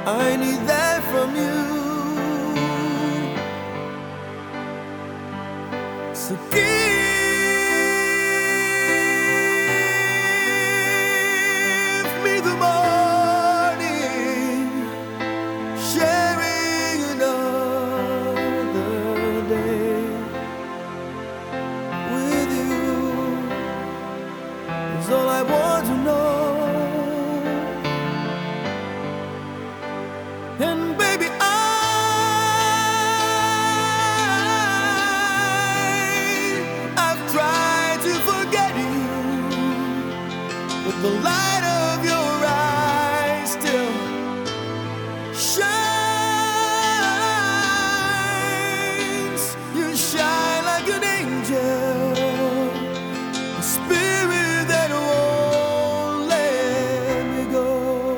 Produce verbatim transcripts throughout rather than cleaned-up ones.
I need that from you. So give me the morning, sharing another day with you is all I want to know. And baby, I, I've tried to forget you, but the light of your eyes still shines. You shine like an angel, a spirit that won't let me go.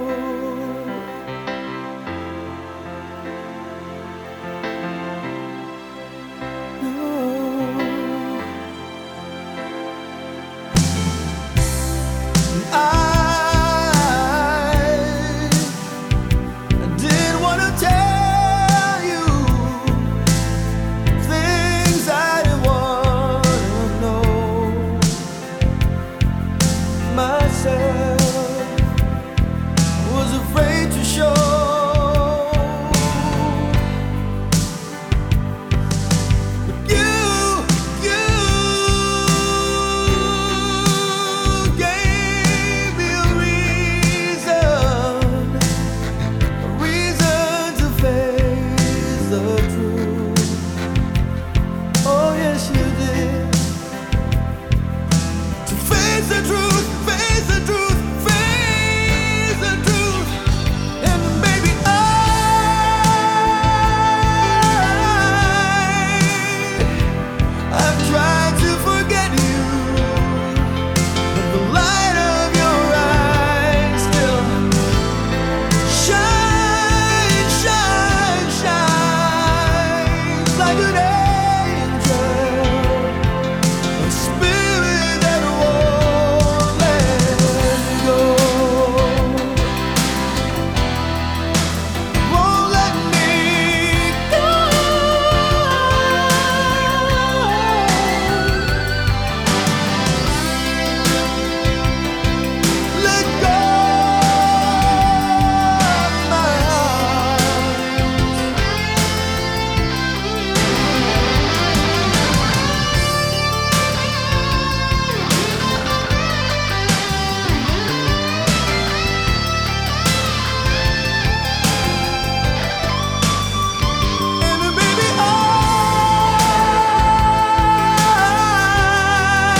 Was afraid to show. But you, you gave me a reason, a reason to face the truth. Oh yes, you did. To face the truth, face the truth.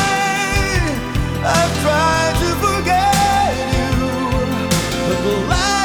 Life